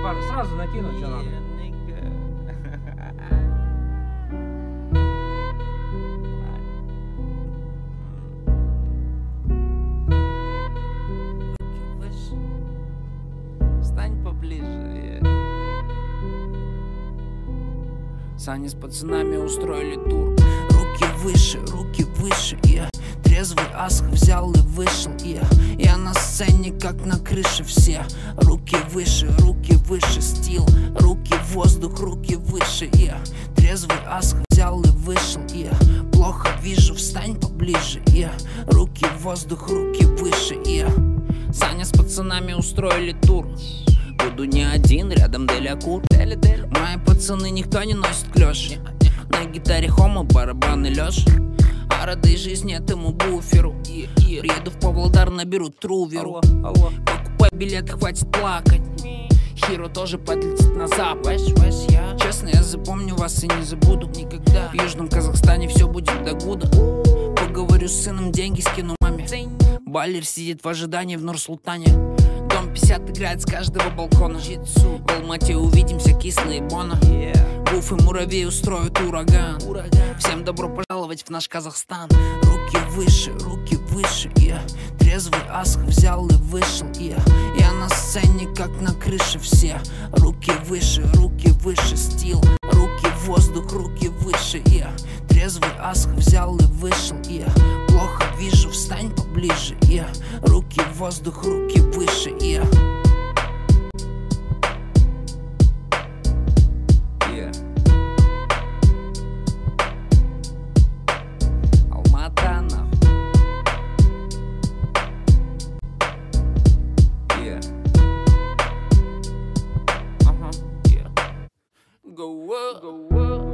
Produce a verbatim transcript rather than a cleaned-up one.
пару, сразу накину, что надо. Стань поближе. Саня с пацанами устроили тур. Руки выше, руки выше, я трезвый аск взял и вышел, я Я на сцене, как на крыше все. Руки выше, руки выше, стил. Руки в воздух, руки выше, я трезвый аск взял и вышел, я Плохо вижу, встань поближе, я Руки в воздух, руки выше, я Саня с пацанами устроили тур. Буду не один, рядом Делякур. Мои пацаны никто не носит клёш. На гитаре Хома, барабаны Лёш. А радой жизни этому буферу. Приеду в Павлодар, наберу труверу. Покупай билет, хватит плакать. Хиро тоже подлетит на запад. Честно, я запомню вас и не забуду никогда. В Южном Казахстане все будет до гуда. Поговорю с сыном, деньги скину маме. Балер сидит в ожидании в Нур-Султане. Дом пятьдесят играет с каждого балкона. В Алмате увидимся, кислые Бона. Гуф и муравей устроят ураган. Всем добро пожаловать в наш Казахстан. Руки выше, руки выше, я трезвый аск взял и вышел, я Я на сцене, как на крыше все. Руки выше, руки выше, стил. Руки в воздух, руки выше, я трезвый аск взял и вышел, я Плохо вижу, встань поближе, я Руки в воздух, руки выше, я Go up, go up.